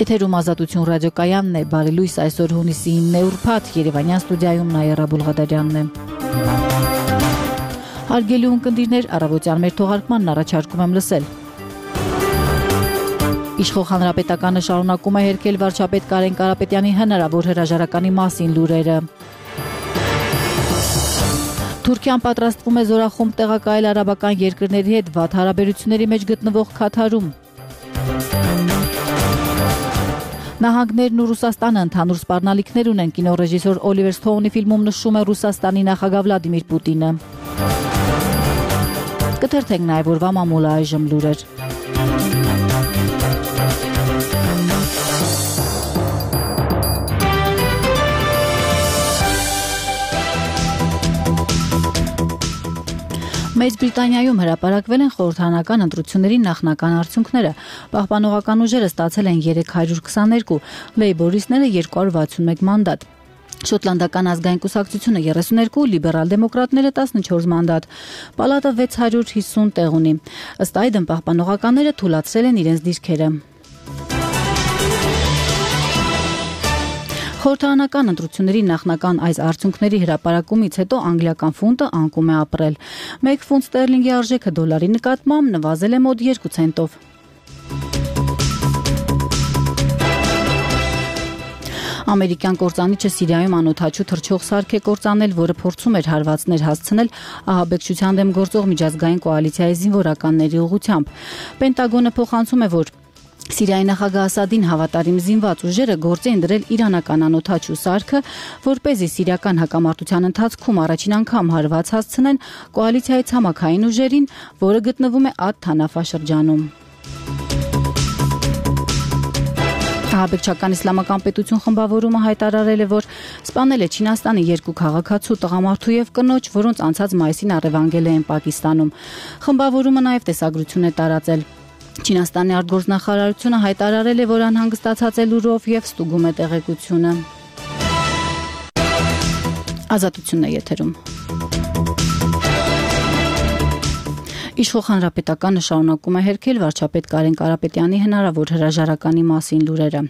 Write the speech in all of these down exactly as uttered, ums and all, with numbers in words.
Եթերում Ազատություն ռադիոկայանն է, բարի լույս, այսօր հունիսի ինը ուրբաթ, Երևանյան ստուդիայում Նաիրա Բուլղադարյանն է։ Հարգելի ունկնդիրներ, առավոտյան մեր թողարկմանն առաջարկում եմ լսել։ Իշխող հանրապետականը շարունակում է հերքել վարչապետ Կարեն Կարապետյանի հնարավոր հրաժարականի մասին լուրերը։ Թուրքիան պատրաստվում է զորախումբ տեղակայել արաբական երկրների հետ վատ հարաբերությունների մեջ գտնվող Քաթարում։ Նահանգներն ու Ռուսաստանը ընդհանուր սպառնալիքներ ունեն, կինոռեժիսոր Օլիվեր Սթոունի ֆիլմում նշում է Ռուսաստանի նախագահ Վլադիմիր Պուտինը։ Կթերթենք նաև օրվա մամուլը այժմ լուրեր։ Մեծ Բրիտանիայում հրապարակվել են խորհրդարանական ընտրությունների նախնական արդյունքները։ Պահպանողական ուժերը ստացել են երեք հարյուր քսաներկու, լեյբորիստները երկու հարյուր վաթսունմեկ մանդատ։ Շոտլանդական ազգային կուսակցությունը երեսուն երկու, լիբերալ դեմոկրատները տասնչորս մանդատ։ Պալատը վեց հարյուր հիսուն տեղ ունի։ Ըստ այդմ պահպանողականները թույլատրել են իրենց դիրքերը։ Խորհրդարանական ընտրությունների նախնական այս արդյունքների հրապարակումից հետո անգլիական ֆունտը անկում է ապրել։ Մեկ ֆունտ ստերլինգի արժեքը դոլարի նկատմամբ նվազել է մոտ երկու ցենտով։ Ամերիկյան կործանիչը Սիրիայում անօդաչու թռչող սարք է կործանել, որը փորձում էր հարվածներ հասցնել ահաբեկչության դեմ գործող միջազգային կոալիցիայի զինվորականների ուղղությամբ։ Պենտագոնը փոխանցում է, որ Սիրիայի նախագահ Ասադին հավատարիմ զինված ուժերը գործ էին դրել իրանական անօդաչու սարքը, որպեսզի սիրիական հակամարտության ընթացքում առաջին անգամ հարված հասցնեն կոալիցիայի ցամաքային ուժերին, որը գտնվում է Ադ Թանաֆա շրջանում։ Ահաբեկչական իսլամական պետություն խմբավորումը հայտարարել է, որ սպանել է Չինաստանի երկու քաղաքացու տղամարդու եւ կնոջ, որոնց անցած մայիսին առևանգել էին Պակիստանում։ Խմբավորումը նաեւ տեսագրություն է տարածել։ Չինաստանի արտգործնախարարությունը հայտարարել է, որ անհանգստացած է լուրով եւ ստուգում է տեղեկությունը։ Ազատությունն է եթերում։ Իշխող հանրապետականը շարունակում է հերքել վարչապետ Կարեն Կարապետյանի հնարավոր հրաժարականի մասին լուրերը։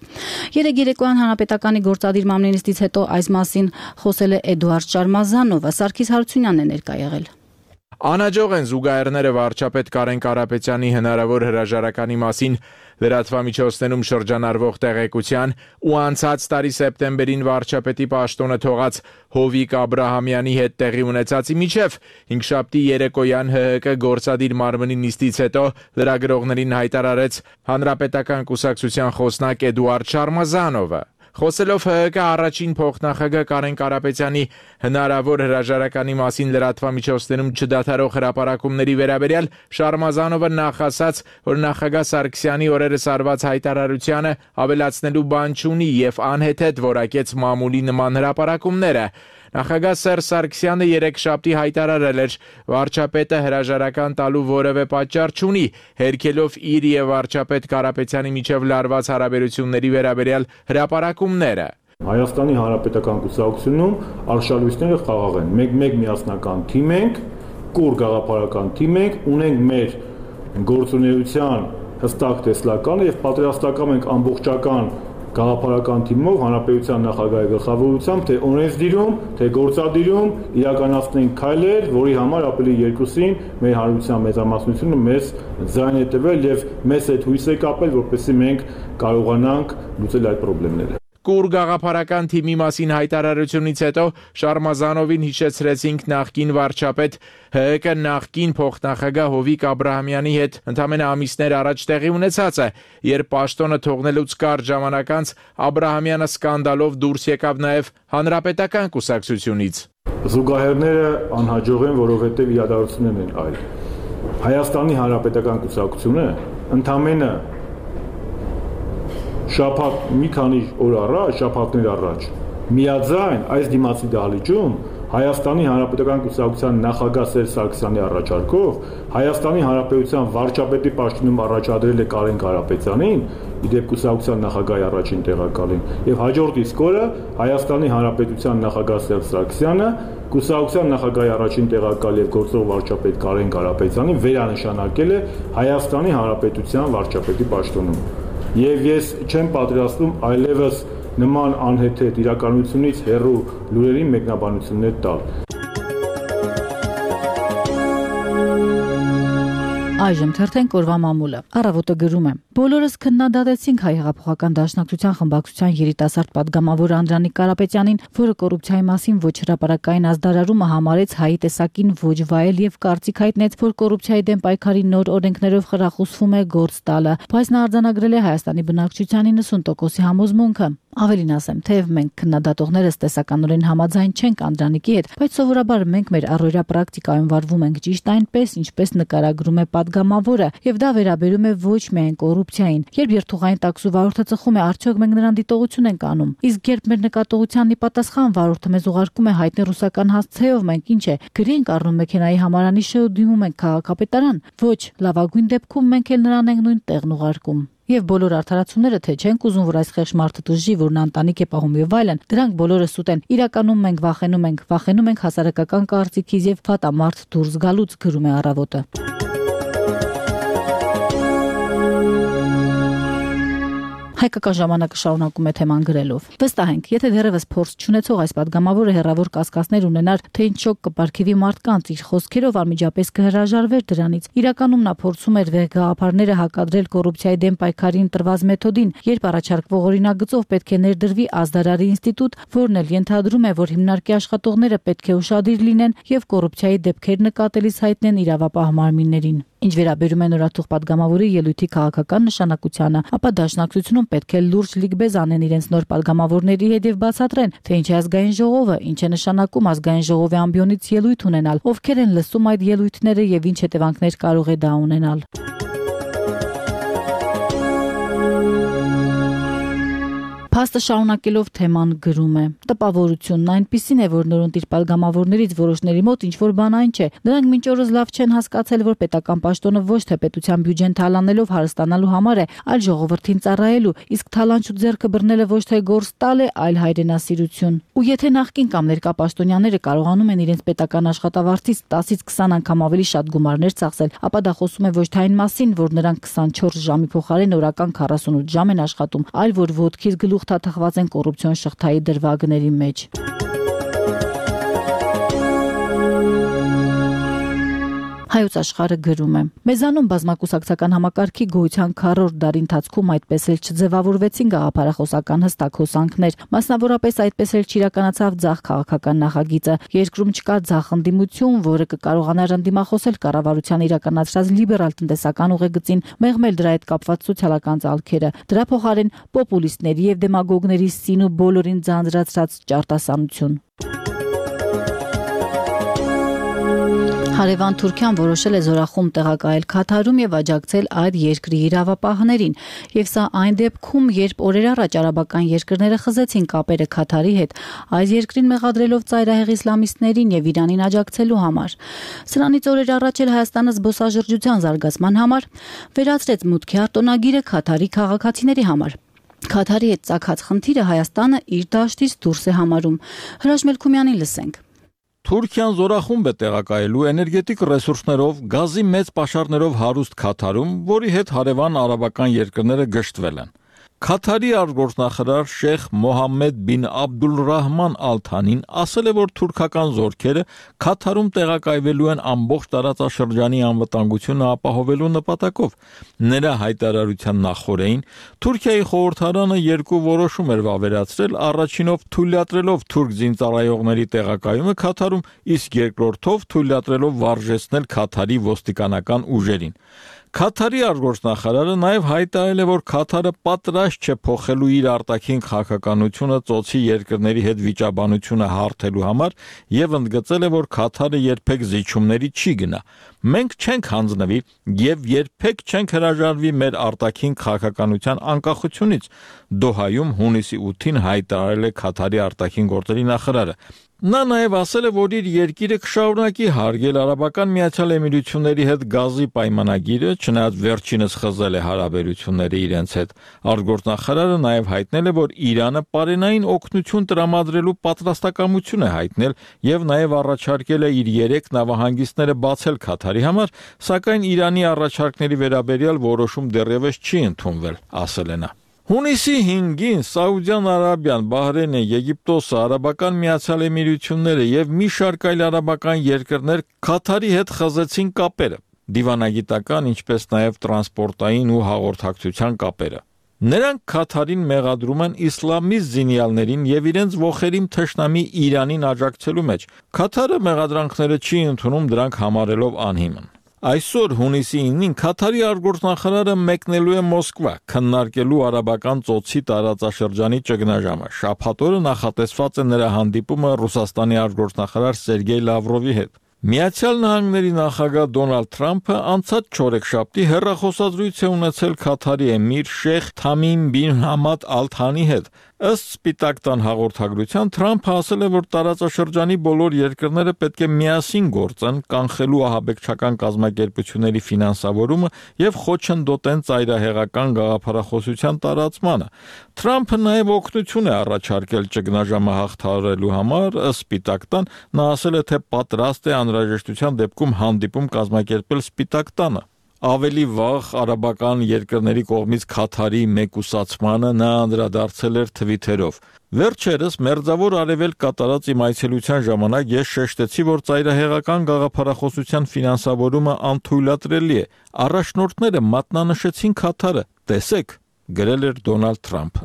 Երեկ երեկոյան հանրապետականի գործադիր մամլի-նիստից հետո այս մասին խոսել է Էդուարդ Շարմազանովը, Սարգիս Հարությունյանն է ներկա եղել։ Անհաջող են զուգահեռները վարչապետ Կարեն Կարապետյանի հնարավոր հրաժարականի մասին լրատվամիջոցներում շրջանառվող տեղեկության ու անցած տարի սեպտեմբերին վարչապետի պաշտոնը թողած Հովիկ Աբրահամյանի հետ տեղի ունեցածի միջև հինգշաբթի երեկոյան ՀՀԿ գործադիր մարմնի նիստից հետո լրագրողներին հայտարարեց Հանրապետական կուսակցության խոսնակ Էդուարդ Շարմազանովը։ Խոսելով ՀՀԿ առաջին փոխնախագահ Կարեն Կարապետյանի հնարավոր հրաժարականի մասին լրատվամիջոցներում չդադարող հրապարակումների վերաբերյալ Շարմազանովը նախ ասաց, որ նախագահ Սարգսյանի օրերս արված հայտարարությանը ավելացնելու բան չունի եւ անհեթեթ որակեց մամուլի նման հրապարակումները։ Նախագահ Սերժ Սարգսյանը երեքշաբթի հայտարարել էր, վարչապետը հրաժարական տալու որևէ պատճառ չունի, հերքելով իր եւ վարչապետ Կարապետյանի միջև լարված հարաբերությունների վերաբերյալ հրապարակումները։ Հայաստանի Հանրապետական կուսակցությունում արշալույսները խաղաղ են։ Մեկ-մեկ միասնական թիմ ենք, կուր գաղափարական թիմ ենք, ունենք մեր գործունեության հստակ տեսլականը եւ պատրաստական ենք ամբողջական գաղափարական թիմով հանրապետության նախագահի գլխավորությամբ թե օրենսդիրում, թե գործադիրում իրականացնենք քայլեր, որի համար ապրիլի երկուսին մեր հանրության մեծամասնությունը մեզ ձայն է տվել եւ մեզ հետ հույս է կապել, որպեսզի մենք կարողանանք լուծել այդ խնդիրները։ Կուր գաղափարական թիմի մասին հայտարարությունից հետո Շարմազանովին հիշեցրեցինք նախկին վարչապետ ՀՀԿ նախկին փոխնախագահ Հովիկ Աբրահամյանի հետ ընդամենը ամիսներ առաջ տեղի ունեցածը, երբ պաշտոնը թողնելուց կարճ ժամանակ անց Աբրահամյանը սկանդալով դուրս եկավ նաև Հանրապետական կուսակցությունից։ Զուգահեռները անհաջող են, որովհետև իրադարձություններն են այլ։ Հայաստանի Հանրապետական կուսակցությունը ընդամենը շաբաթ մի քանի օր առաջ, շաբաթներ առաջ, միաձայն այս դիմացի դահլիճում Հայաստանի Հանրապետական կուսակցության նախագահ Սերժ Սարգսյանի առաջարկով Հայաստանի Հանրապետության վարչապետի պաշտոնում առաջադրել է Կարեն Կարապետյանին, իդեպ կուսակցության նախագահի առաջին տեղակալին, եւ հաջորդ իսկ օրը Հայաստանի Հանրապետության նախագահ Սերժ Սարգսյանը կուսակցության նախագահի առաջին տեղակալ եւ գործող վարչապետ Կարեն Կարապետյանին վերանշանակել է Հայաստանի Հանրապետության վարչապետի պաշտոնում։ Եվ ես չեմ պատրաստվում այլևս նման անհեթեթ իրականությունից հեռու լուրերի մեկնաբանություններ տալ։ Այժմ թերթենք օրվա մամուլը։ Առավոտը գրում է. Բոլորս քննադատեցինք Հայ հեղափոխական դաշնակցության խմբակցության երիտասարդ պատգամավոր Անդրանիկ Կարապետյանին, որը կոռուպցիայի մասին ոչ հրապարակային ազդարարումը համարեց հայի տեսակին ոչ վայել եւ կարծիք հայտնեց, որ կոռուպցիայի դեմ պայքարի նոր օրենքներով խրախուսվում է գործ տալը։ Բայց նա արձանագրել է Հայաստանի բնակչության նվաթ տոկոսի համոզմունքը։ Ավելին ասեմ, թեև մենք քննադատողներս տեսականորեն համաձայն չենք Անդրանիկի հետ, բայց սովորաբար մենք մեր առօրյա պրակտիկայում վարվում ենք ճիշտ այնպես, ինչպես նկարագրում է պատգամավորը, եւ դա վերաբերում է ոչ միայն կոռուպցիային։ Երբ երթուղային տաքսու վարորդը ծխում է, արդյոք մենք նրան դիտողություն ենք անում։ Իսկ երբ մեր նկատողությանն ի պատասխան վարորդը մեզ ուղարկում է հայտնի ռուսական հասցեով, մենք ինչ է, գրի ենք առնում մեքենայի համարանիշը ու դիմում ենք քաղաքապետարան։ Ոչ, լավագույն դեպքում մենք էլ նրան ենք նույն տեղն ուղարկում։ Եվ բոլոր արդարացումները, թե չենք ուզում, որ այս խեղճ մարդը դժի, որ նա ընտանիք է պահում եւ այլն, դրանք բոլորը սուտ են։ Իրականում մենք վախենում ենք, վախենում ենք հասարակական կարծիքից եւ ֆատամարտ դուրս գալուց, գրում է Առավոտը։ Հայկական ժամանակը շարունակում է թեման գրելով. Վստահ ենք, եթե դեռևս փորձ չունեցող այս պատգամավորը հերավոր կասկածներ ունենար, թե ինչ շոկ կպարգևի մարդկանց, իր խոսքերով անմիջապես կհրաժարվեր դրանից։ Իրականում նա փորձում էր վեհ գաղափարները հակադրել կոռուպցիայի դեմ պայքարին տրված մեթոդին, երբ առաջարկվող օրինագծով պետք է ներդրվի ազդարարի ինստիտուտ, որն էլ ենթադրում է, որ հիմնարկի աշխատողները պետք է ուշադիր լինեն եւ կոռուպցիայի դեպքեր նկատելիս հայտնեն իրավապահ մարմիններին։ Ինչ վերաբերում է նորաթուխ պատգամավորի ելույթի քաղաքական նշանակությանը, ապա դաշնակցությունում պետք է լուրջ լիգբեզ անեն իրենց նոր պատգամավորների հետ եւ բացատրեն, թե ինչ է ազգային ժողովը, ինչ է նշանակում ազգային ժողովի ամբիոնից ելույթ ունենալ, ովքեր են լսում այդ ելույթները եւ ինչ հետևանքներ կարող է դա ունենալ։ Փաստը շարունակելով թեման գրում է. Տպավորությունն այնպիսին է, որ նորընտիր պատգամավորներից որոշների մոտ ինչ որ բան այն չէ։ Նրանք մինչ օրս լավ չեն հասկացել, որ պետական պաշտոնը ոչ թե պետության բյուջեն թալանելով հարստանալու համար է, այլ ժողովրդին ծառայելու, իսկ թալանչու ձեռքը բռնելը ոչ թե գործ տալ է, այլ հայրենասիրություն։ Ու եթե նախկին կամ ներկա պաշտոնյաները կարողանում են իրենց պետական աշխատավարձից տասից քսան անգամ ավելի շատ գումարներ ծախսել, ապա դա խոսում է ոչ թե այն մասին, որ նրանք քսանչորս ժամի փոխարեն օրական քառասունութ ժամ են աշխատում, այլ որ ոտքից գլուխ թաթխված են կոռուպցիոն շղթայի դրվագների մեջ։ Հայոց աշխարհը գրում է. Մեզանում բազմակուսակցական համակարգի գոյության քառորդ դարի ընթացքում այդպես էլ չձևավորվեցին գաղափարախոսական հստակ հոսանքներ, մասնավորապես այդպես էլ չիրականացավ ձախ քաղաքական նախագիծը։ Երկրում չկա ձախ ընդդիմություն, որը կկարողանար ընդդիմախոսել կառավարության իրականացրած լիբերալ տնտեսական ուղեգծին, մեղմել դրա հետ կապված սոցիալական ծալքերը։ Դրա փոխարեն պոպուլիստների եւ դեմագոգների սին ու բոլորին ձանձրացրած ճարտասանություն։ Հարևան Թուրքիան որոշել է զորախումբ տեղակայել Քաթարում եւ աջակցել այդ երկրի իրավապահներին, եւ սա այն դեպքում, երբ օրեր առաջ արաբական երկրները խզեցին կապերը Քաթարի հետ, այս երկրին մեղադրելով ծայրահեղ իսլամիստներին եւ Իրանին աջակցելու համար։ Սրանից օրեր առաջ էլ Հայաստանը զբոսաշրջության զարգացման համար վերացրեց մուտքի արտոնագիրը Քաթարի քաղաքացիների համար։ Քաթարի հետ ծագած խնդիրը Հայաստանը իր դաշտից դուրս է համարում։ Հրաշ Մելքումյանին լսենք։ Թուրքիան զորախումբ է տեղակայելու էներգետիկ ռեսուրսներով, գազի մեծ պաշարներով հարուստ Քաթարում, որի հետ հարևան արաբական երկրները գժտվել են։ Քաթարի արտգործնախարար Շեյխ Մոհամմեդ բին Աբդուլռահման Ալ Թանին ասել է, որ թուրքական զորքերը Քաթարում տեղակայվելու են ամբողջ տարածաշրջանի անվտանգությունը ապահովելու նպատակով։ Նրա հայտարարության նախօրեին Թուրքիայի խորհրդարանը երկու որոշում էր վավերացրել, առաջինով թույլատրելով թուրք զինծառայողների տեղակայումը Քաթարում, իսկ երկրորդով թույլատրելով վարժեցնել Քաթարի ոստիկանական ուժերին։ Քաթարի արտգործնախարարը նաև հայտարարել է, որ Քաթարը պատրաստ չէ փոխելու իր արտաքին քաղաքականությունը ծոցի երկրների հետ վիճաբանությունը հարթելու համար եւ ընդգծել է, որ Քաթարը երբեք զիջումների չի գնա։ Մենք չենք հանձնվի եւ երբեք չենք հրաժարվի մեր արտաքին քաղաքականության անկախությունից, Դոհայում հունիսի ութին հայտարարել է Քաթարի արտաքին գործերի նախարարը։ Նա նաև ասել է, որ իր երկիրը կշարունակի հարգել Արաբական Միացյալ Էմիրությունների հետ գազի պայմանագիրը, չնայած վերջինս խզել է հարաբերությունները իրենց հետ։ Արտգործնախարարը նաև հայտնել է, որ Իրանը պարենային օգնություն տրամադրելու պատրաստակամություն է հայտնել եւ նաև առաջարկել է իր երեք նավահանգիստները բացել Քաթարի համար, սակայն Իրանի առաջարկների վերաբերյալ որոշում դեռևս չի ընդունվել, ասել է նա։ Հունիսի հինգին Սաուդյան Արաբիան, Բահրեյնը, Եգիպտոսը, Արաբական Միացյալ Էմիրությունները եւ մի շարք այլ արաբական երկրներ Քաթարի հետ խզեցին կապերը, դիվանագիտական, ինչպես նաեւ տրանսպորտային ու հաղորդակցության կապերը։ Նրանք Քաթարին մեղադրում են իսլամիստ զինյալներին եւ իրենց ողերիմ թշնամի Իրանին աջակցելու մեջ։ Քաթարը մեղադրանքները չի ընդունում, դրանք համարելով անհիմն։ Այսօր հունիսի ինին Քաթարի արտգործնախարարը մեկնելու է Մոսկվա, քննարկելու արաբական ծոցի տարածաշրջանի ճգնաժամը։ Շաբաթ օրը նախատեսված է նրա հանդիպումը Ռուսաստանի արտգործնախարար Սերգեյ Լավրովի հետ։ Միացյալ Նահանգների նախագահ Դոնալդ Թրամփը անցած չորեքշաբթի հեռախոսազրույց է ունեցել Քաթարի էմիր Շեյխ Թամիմ բին Համադ Ալ Թանի հետ։ Ըստ Սպիտակ տան հաղորդագրության Թրամփը ասել է, որ տարածաշրջանի բոլոր երկրները պետք է միասին գործեն, կանխելու ահաբեկչական կազմակերպությունների ֆինանսավորումը եւ խոչընդոտեն ծայրահեղական գաղափարախոսության տարածմանը։ Թրամփը նաեւ օգնություն է առաջարկել ճգնաժամը հաղթահարելու համար, ըստ Սպիտակ տան, նա ասել է, թե պատրաստ է անհրաժեշտության դեպքում հանդիպում կազմակերպել Սպիտակ տանը։ Ավելի վաղ արաբական երկրների կողմից Քաթարի մեկուսացմանը նա անդրադարձել էր թվիթերով։ Վերջերս Մերձավոր Արևելք կատարած իմ այցելության ժամանակ ես շեշտեցի, որ ծայրահեղական գաղափարախոսության ֆինանսավորումը անթույլատրելի է։ Առաջնորդները մատնանշեցին Քաթարը։ Տեսեք, գրել էր Դոնալդ Թրամփը։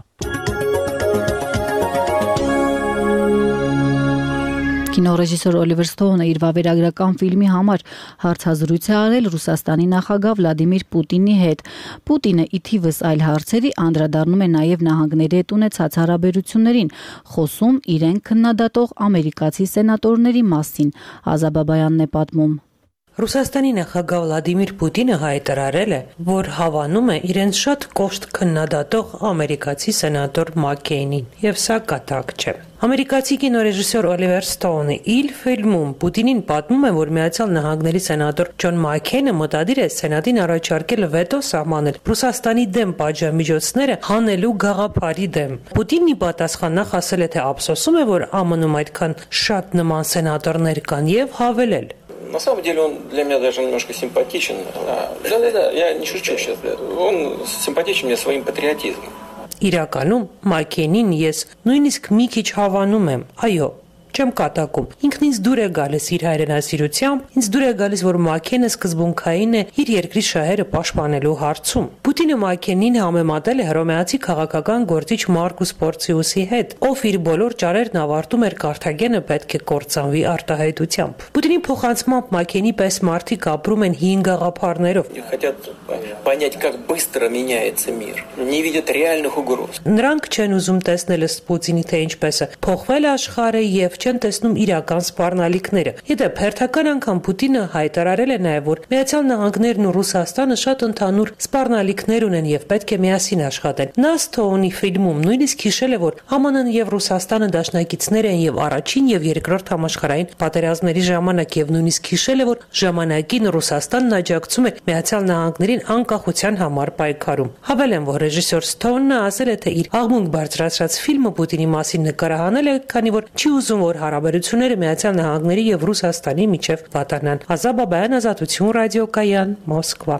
Կինոռեժիսոր Օլիվեր Սթոունը իր վավերագրական ֆիլմի համար հարցազրույց է արել Ռուսաստանի նախագահ Վլադիմիր Պուտինի հետ։ Պուտինը ի թիվս այլ հարցերի անդրադառնում է նաև նահանգների հետ ունեցած հարաբերություններին, խոսում իրեն քննադատող ամերիկացի սենատորների մասին։ Ազա Բաբայանն է պատմում։ Ռուսաստանի նախագահ Վլադիմիր Պուտինը հայտարարել է, որ հավանում է իրենց շատ կոշտ քննադատող ամերիկացի սենատոր Մաքքեյնին, եւ սա կատակ չէ։ Ամերիկացի կինոռեժիսոր Օլիվեր Սթոունը իր ֆիլմում Պուտինին պատմում է, որ Միացյալ Նահանգների սենատոր Ջոն Մաքքեյնը մտադիր է Սենատին առաջարկել վետո սահմանել Ռուսաստանի դեմ պատժամիջոցները հանելու գաղափարի դեմ։ Պուտինն ի պատասխան նախ ասել է, թե ափսոսում է, որ ԱՄՆ-ում այդքան շատ նման սենատորներ կան, եւ հավելել. На самом деле он для меня даже немножко симпатичен. Да-да-да, я не шучу сейчас. Он симпатичен мне своим патриотизмом. Իրականում Մաքքեյնին ես նույնիսկ մի քիչ հավանում եմ։ Այո, չեմ կատակում։ Ինքն ինձ դուր է գալիս իր հայրենասիրությամբ, ինձ դուր է գալիս, որ Մաքքեյնը սկզբունքային է իր երկրի շահերը պաշտպանելու հարցում։ Պուտինը Մաքքեյնին համեմատել է հռոմեացի քաղաքական գործիչ Մարկուս Պորցիուսի հետ, ով իր բոլոր ճարերն ավարտում էր Կարթագենը պետք է կործանվի արտահայտությամբ։ Պուտինի փոխանցմամբ Մաքքեյնի պես մարդիկ ապրում են հին գաղափարներով։ Хотят понять, как быстро меняется мир. Не видят реальных угроз. Նրանք չեն ուզում տեսնել ըստ Պուտինի, թե ինչպես է փոխվել աշխարհը եւ չեն տեսնում իրական սպառնալիքները։ Իդեպ հերթական անգամ Պուտինը հայտարարել է նաև, որ Միացյալ Նահանգներն ու Ռուսաստանը շատ ընդհանուր սպառնալիքներ ունեն եւ պետք է միասին աշխատեն։ Նա Սթոունի ֆիլմում նույնիսկ հիշել է, որ ԱՄՆ-ն եւ Ռուսաստանը դաշնակիցներ են եւ առաջին եւ երկրորդ համաշխարհային պատերազմների ժամանակ եւ նույնիսկ հիշել է, որ ժամանակին Ռուսաստանն աջակցում է Միացյալ Նահանգներին անկախության համար պայքարում։ Հավելեմ, որ ռեժիսոր Սթոունը ասել է, թե իր աղմուկ բարձրացրած ֆիլմը Պուտինի մասին նկարահանել է, քանի որ չի ուզում, որ հարաբերությունները Միացյալ Նահանգների եւ Ռուսաստանի միջև վատանան։ Ազա Բաբայան, Ազատություն ռադիոկայան, Մոսկվա։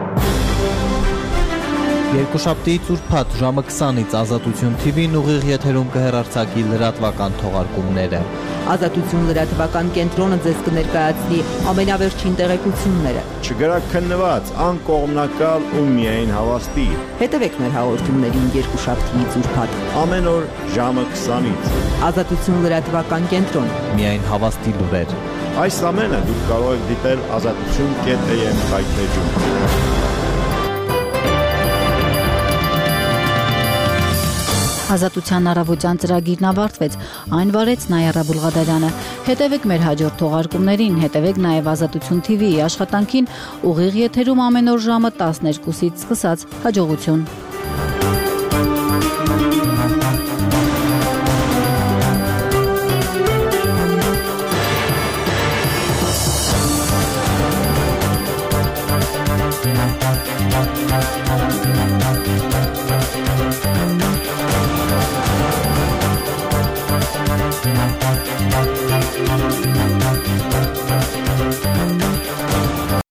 Երկուշաբթիից ուրբաթ ժամը քսանից Ազատություն Թի Վին ուղիղ եթերում կհեռարձակի լրատվական թողարկումները։ Ազատություն լրատվական կենտրոնը ձեզ կներկայացնի ամենավերջին տեղեկությունները։ Չգրաքննված, անկողմնակալ ու միայն հավաստի։ Հետևեք մեր հաղորդումներին երկուշաբթիից ուրբաթ ամեն օր ժամը քսանից։ Ազատություն լրատվական կենտրոն։ Միայն հավաստի լուրեր։ Այս ամենը դուք կարող եք դիտել ազատություն կետ էյ էմ հայտնեջում։ Ազատության առավոտյան ծրագիրն ավարտվեց, այն վարեց Նայարա Բուլղադարյանը։ Հետևեք մեր հաջորդ թողարկումներին, հետևեք նաև Ազատություն Թի Վիի աշխատանքին ուղիղ եթերում ամեն օր ժամը տասներկուսից սկսած։ Հաջողություն։